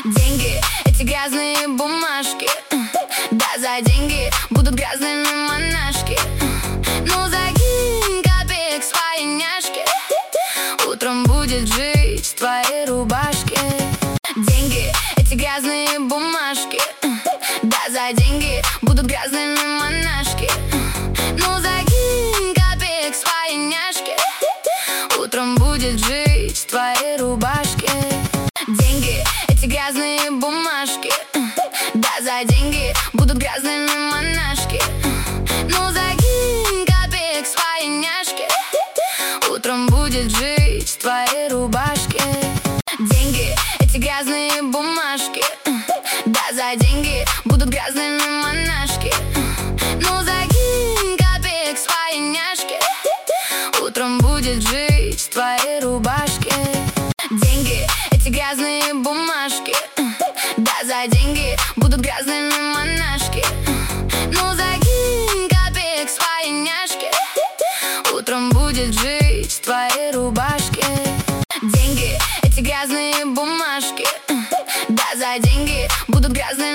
Деньги, эти грязные бумажки. Да, за деньги будут грязными монашки. Ну закинь копеек свои няшки, утром будет жить в твоей рубашке. Деньги, эти грязные бумажки. Да, за деньги будут грязными монашки. Ну закинь копеек свои няшки, утром будет жить в твоей рубашке. Деньги, эти грязные бумажки. Да, за деньги будут грязными монашки. Ну закинь копеек свои няшки, утром будет жить в твоей рубашке. Деньги, эти грязные бумажки. Да, за деньги будут грязными монашки. Ну закинь копеек свои няшки, утром будет жить в твоей рубашке. Деньги, эти грязные бумажки. Да, за деньги будут грязными монашки. Ну закинь копеек свои няшки, утром будет жить в твоей рубашке. Деньги, эти грязные бумажки. Да, за деньги